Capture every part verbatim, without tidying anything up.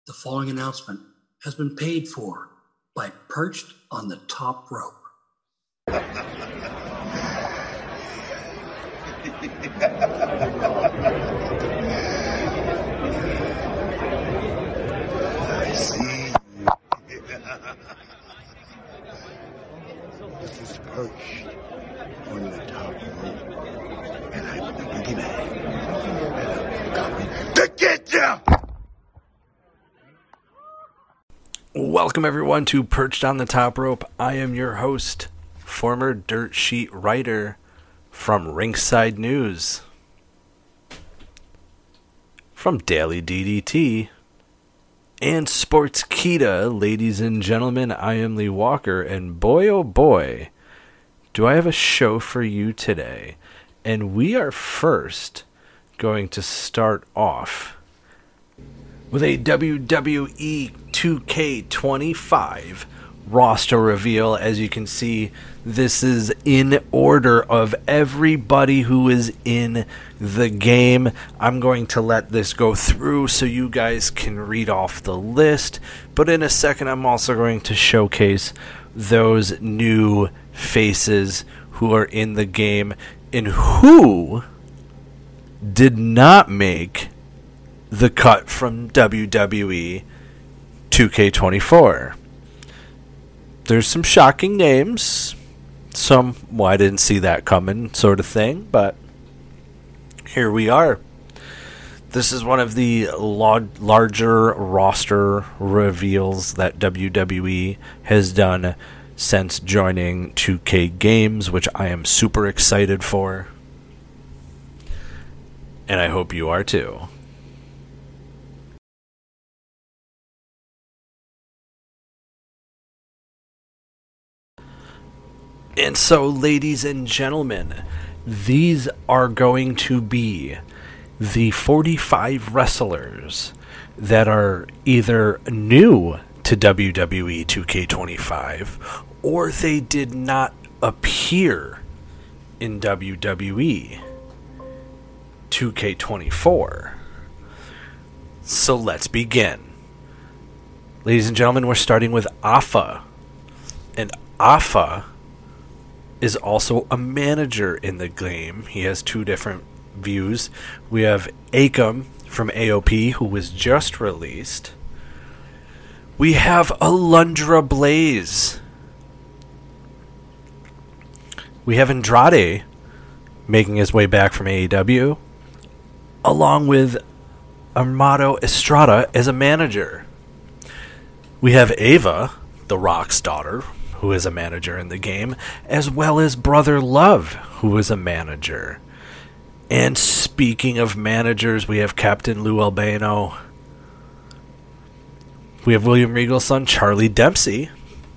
The following announcement has been paid for by Perched on the Top Rope. I see you. This is Perched on the Top Rope, and I'm the boogeyman, and I'm coming to get ya! Welcome everyone to Perched on the Top Rope. I am your host, former dirt sheet writer from Rinkside News, from Daily D D T, and Sportskeeda. Ladies and gentlemen, I am Lee Walker, and boy oh boy, do I have a show for you today. And we are first going to start off with a W W E two K twenty-five roster reveal. As you can see, this is in order of everybody who is in the game. I'm going to let this go through so you guys can read off the list, but in a second I'm also going to showcase those new faces who are in the game and who did not make the cut from W W E two K twenty-four. There's some shocking names, some, well, I didn't see that coming sort of thing, but here we are. This is one of the lo- larger roster reveals that W W E has done since joining two K Games, which I am super excited for, and I hope you are too. And so, ladies and gentlemen, these are going to be the forty-five wrestlers that are either new to W W E two K twenty-five or they did not appear in W W E two K twenty-four. So let's begin. Ladies and gentlemen, we're starting with Afa. And Afa is also a manager in the game. He has two different views. We have Akam from A O P, who was just released. We have Alundra Blaze. We have Andrade making his way back from A E W, along with Armando Estrada as a manager. We have Ava, the Rock's daughter, who is a manager in the game, as well as Brother Love, who is a manager. And speaking of managers, we have Captain Lou Albano. We have William Regal's son, Charlie Dempsey.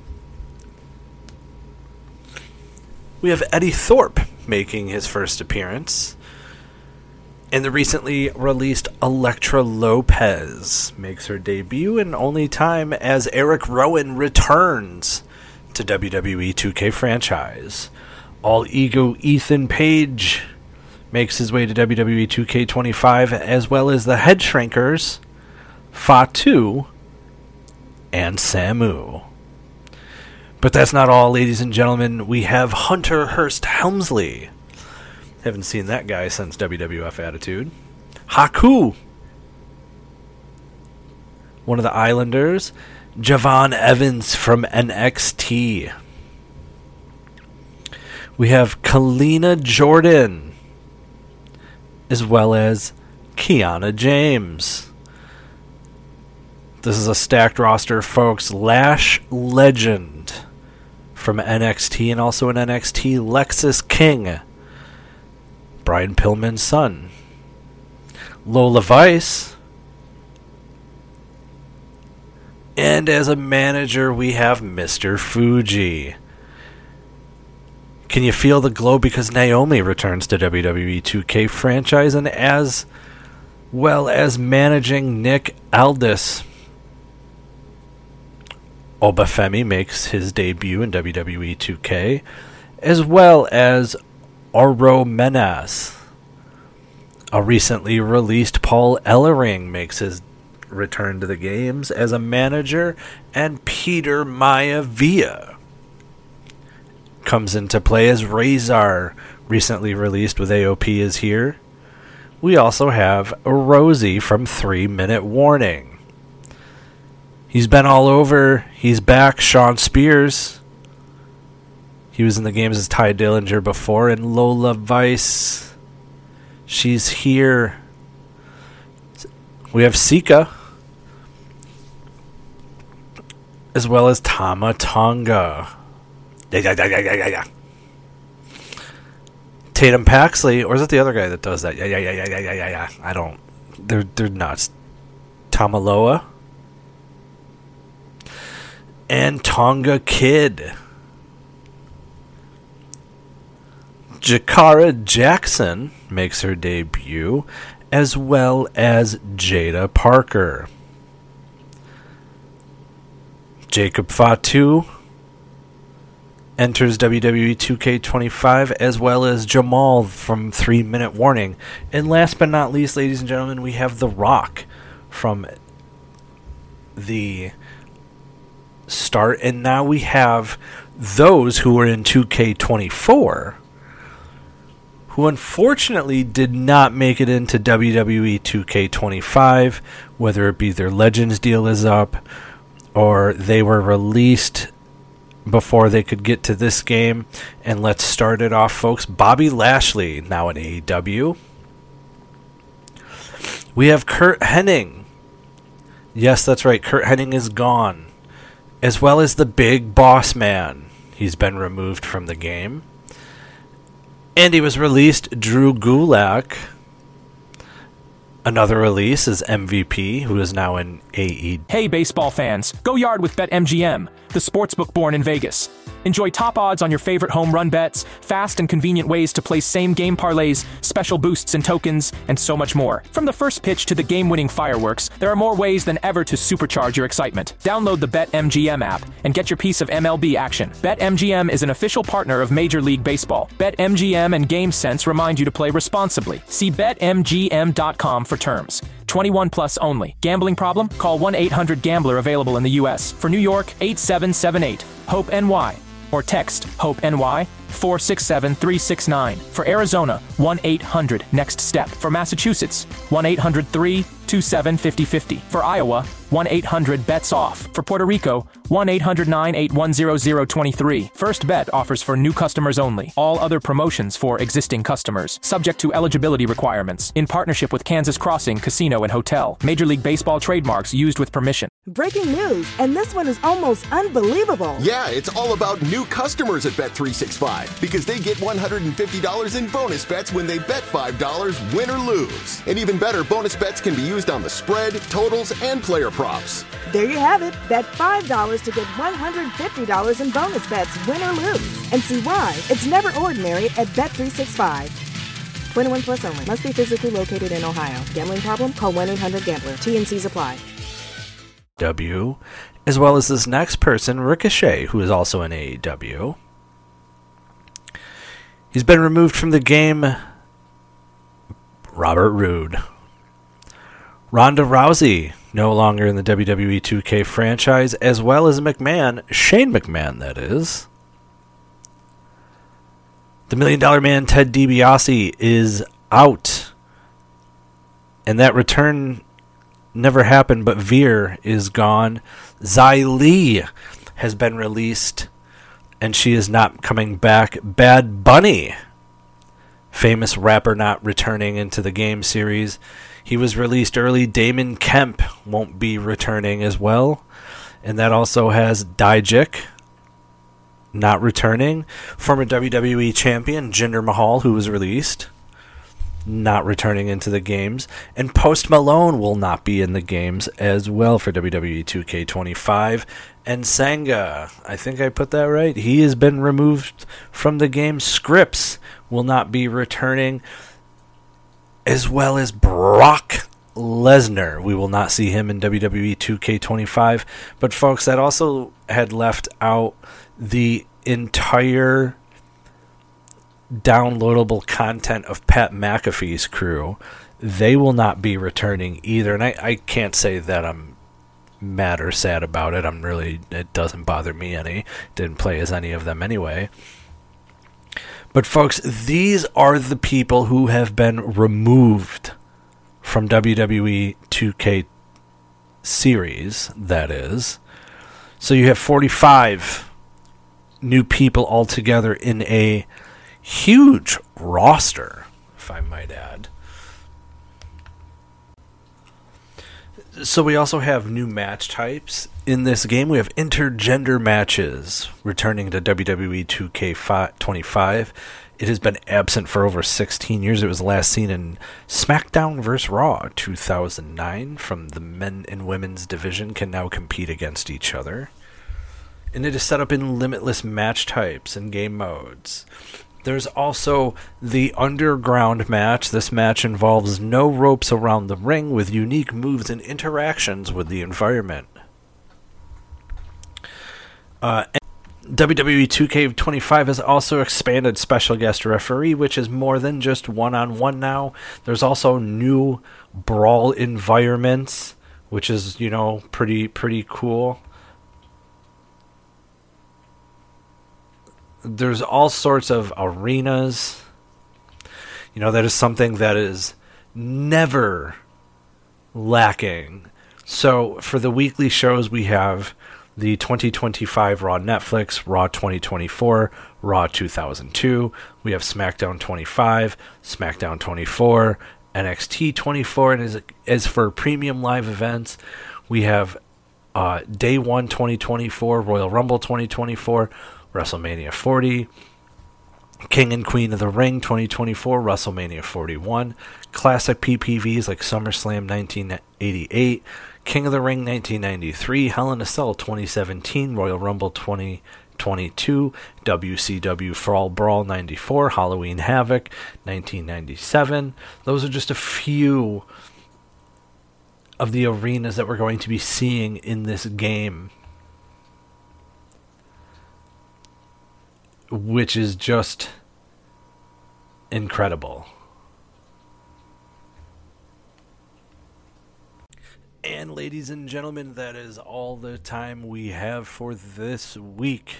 We have Eddie Thorpe making his first appearance. And the recently released Elektra Lopez makes her debut in only time as Eric Rowan returns to W W E two K franchise. All Ego Ethan Page makes his way to W W E two K twenty-five, as well as the Head Shrinkers, Fatu, and Samu. But that's not all, ladies and gentlemen. We have Hunter Hearst Helmsley. Haven't seen that guy since W W F Attitude. Haku, one of the Islanders. Javon Evans from N X T. We have Kalina Jordan, as well as Kiana James. This is a stacked roster, folks. Lash Legend from N X T, and also in N X T, Lexus King, Brian Pillman's son. Lola Vice. And as a manager, we have Mister Fuji. Can you feel the glow? Because Naomi returns to W W E two K franchise, and as well as managing Nick Aldis. Obafemi makes his debut in W W E two K, as well as Oro Menas. A recently released Paul Ellering makes his returned to the games as a manager, and Peter Maivia comes into play as Razor, recently released with A O P, is here. We also have Rosie from Three Minute Warning. He's been all over. He's back. Sean Spears. He was in the games as Ty Dillinger before, and Lola Vice. She's here. We have Sika, as well as Tama Tonga. Tatum Paxley, or is it the other guy that does that? Yeah, yeah, yeah, yeah, yeah, yeah, yeah. I don't. They're they're nuts. Tamaloa and Tonga Kid. Jakara Jackson makes her debut, as well as Jada Parker. Jacob Fatu enters W W E two K twenty-five, as well as Jamal from Three Minute Warning. And last but not least, ladies and gentlemen, we have The Rock from the start. And now we have those who were in two K twenty-four, who unfortunately did not make it into W W E two K twenty-five, whether it be their Legends deal is up, or they were released before they could get to this game. And let's start it off, folks. Bobby Lashley, now in A E W. We have Kurt Hennig. Yes, that's right. Kurt Hennig is gone. As well as the Big Boss Man. He's been removed from the game. And he was released, Drew Gulak. Another release is M V P, who is now in A E W. Hey baseball fans, go yard with BetMGM, the sportsbook born in Vegas. Enjoy top odds on your favorite home run bets, fast and convenient ways to play same-game parlays, special boosts and tokens, and so much more. From the first pitch to the game-winning fireworks, there are more ways than ever to supercharge your excitement. Download the BetMGM app and get your piece of M L B action. BetMGM is an official partner of Major League Baseball. BetMGM and GameSense remind you to play responsibly. See Bet M G M dot com for terms. twenty-one plus only. Gambling problem? Call one eight hundred gambler, available in the U S. For New York, eight seven seven eight, HOPE N Y. Or text HOPE-N-Y four six seven three six nine. For Arizona, one eight hundred next step. For Massachusetts, one eight hundred three two seven five zero five zero. For Iowa, one eight hundred bets off. For Puerto Rico, one eight hundred nine eight one zero zero two three. First Bet offers for new customers only. All other promotions for existing customers. Subject to eligibility requirements. In partnership with Kansas Crossing Casino and Hotel. Major League Baseball trademarks used with permission. Breaking news, and this one is almost unbelievable. Yeah, it's all about new customers at Bet three sixty-five because they get one hundred fifty dollars in bonus bets when they bet five dollars, win or lose. And even better, bonus bets can be used on the spread, totals, and player props. There you have it. Bet five dollars to get one hundred fifty dollars in bonus bets, win or lose. And see why it's never ordinary at Bet three sixty-five. twenty-one plus only. Must be physically located in Ohio. Gambling problem? Call one eight hundred gambler. T N Cs apply. W, as well as this next person, Ricochet, who is also in A E W. He's been removed from the game. Robert Roode. Ronda Rousey, no longer in the W W E two K franchise, as well as McMahon, Shane McMahon, that is. The Million Dollar Man, Ted DiBiase, is out. And that return never happened, but Veer is gone. Xia Li has been released, and she is not coming back. Bad Bunny, famous rapper, not returning into the game series. He was released early. Damon Kemp won't be returning as well. And that also has Dijak not returning. Former W W E champion Jinder Mahal, who was released, not returning into the games. And Post Malone will not be in the games as well for W W E two K twenty-five. And Sanga, I think I put that right, he has been removed from the game. Scripps will not be returning, as well as Brock Lesnar. We will not see him in W W E two K twenty-five. But folks, that also had left out the entire downloadable content of Pat McAfee's crew, they will not be returning either. And I, I can't say that I'm mad or sad about it. I'm really, it doesn't bother me any. Didn't play as any of them anyway. But folks, these are the people who have been removed from W W E two K series, that is. So you have forty-five new people altogether in a huge roster, if I might add. So we also have new match types. In this game, we have intergender matches returning to W W E two K twenty-five. It has been absent for over sixteen years. It was last seen in SmackDown versus. Raw two thousand nine. From the men and women's division can now compete against each other. And it is set up in limitless match types and game modes. There's also the underground match. This match involves no ropes around the ring with unique moves and interactions with the environment. Uh, W W E two K twenty-five has also expanded special guest referee, which is more than just one-on-one now. There's also new brawl environments, which is, you know, pretty pretty cool. There's all sorts of arenas. You know, that is something that is never lacking. So for the weekly shows, we have the twenty twenty-five Raw Netflix, Raw twenty twenty-four, Raw two thousand two. We have SmackDown twenty-five, SmackDown twenty-four, N X T twenty-four. And as, as for premium live events, we have uh, Day one twenty twenty-four, Royal Rumble twenty twenty-four, WrestleMania forty, King and Queen of the Ring twenty twenty-four, WrestleMania forty-one, classic P P Vs like SummerSlam nineteen eighty-eight, King of the Ring nineteen ninety-three, Hell in a Cell twenty seventeen, Royal Rumble twenty twenty-two, W C W Fall Brawl ninety-four, Halloween Havoc nineteen ninety-seven. Those are just a few of the arenas that we're going to be seeing in this game, which is just incredible. And ladies and gentlemen, that is all the time we have for this week.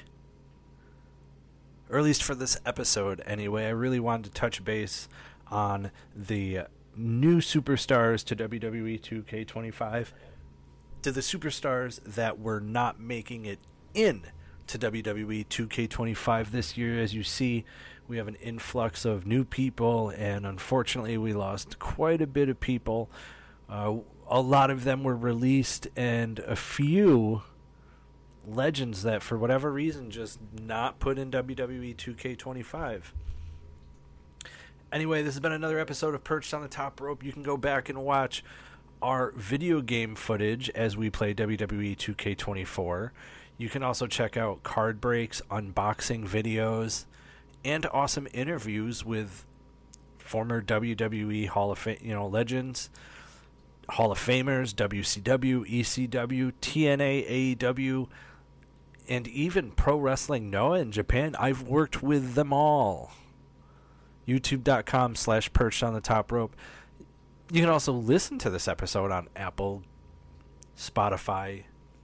Or at least for this episode anyway. I really wanted to touch base on the new superstars to W W E two K twenty-five. To the superstars that were not making it in to W W E two K twenty-five this year. As you see, we have an influx of new people, and unfortunately we lost quite a bit of people. Uh, a lot of them were released, and a few legends that for whatever reason just not put in W W E two K twenty-five. Anyway, this has been another episode of Perched on the Top Rope. You can go back and watch our video game footage as we play W W E two K twenty-four. You can also check out card breaks, unboxing videos, and awesome interviews with former W W E Hall of Fame, you know, legends, Hall of Famers, W C W, E C W, T N A, A E W, and even Pro Wrestling Noah in Japan. I've worked with them all. YouTube.com slash Perched on the Top Rope. You can also listen to this episode on Apple, Spotify.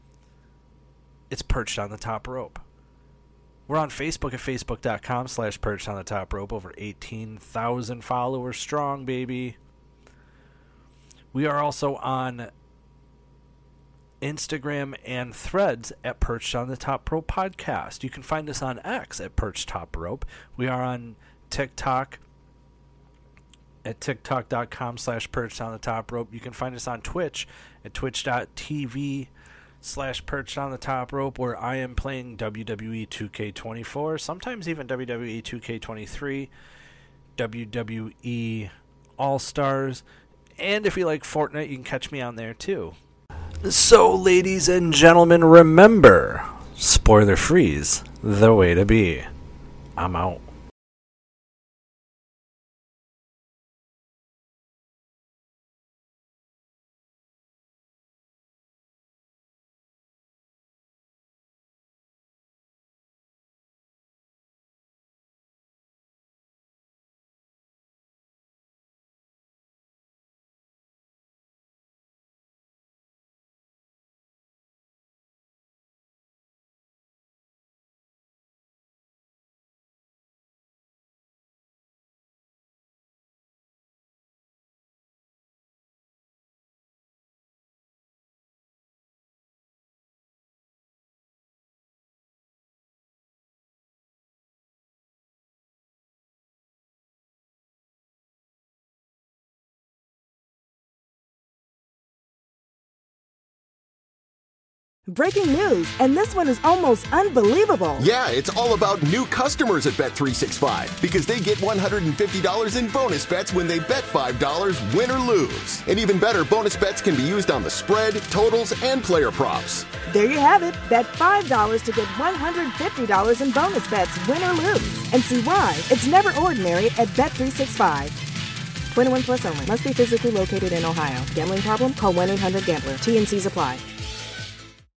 It's Perched on the Top Rope. We're on Facebook at Facebook.com slash Perched on the Top Rope. Over eighteen thousand followers strong, baby. We are also on Instagram and Threads at Perched on the Top Rope Podcast. You can find us on X at Perched Top Rope. We are on TikTok at TikTok.com slash Perched on the Top Rope. You can find us on Twitch at Twitch.tv slash Perched on the Top Rope, where I am playing W W E two K twenty-four, sometimes even W W E two K twenty-three, W W E All-Stars, and if you like Fortnite, you can catch me on there too. So, ladies and gentlemen, remember, spoiler free's the way to be. I'm out. Breaking news, and this one is almost unbelievable. Yeah, it's all about new customers at Bet three sixty-five because they get one hundred fifty dollars in bonus bets when they bet five dollars, win or lose. And even better, bonus bets can be used on the spread, totals, and player props. There you have it. Bet five dollars to get one hundred fifty dollars in bonus bets, win or lose. And see why it's never ordinary at Bet three sixty-five. twenty-one plus only. Must be physically located in Ohio. Gambling problem? Call one eight hundred gambler. T N Cs apply.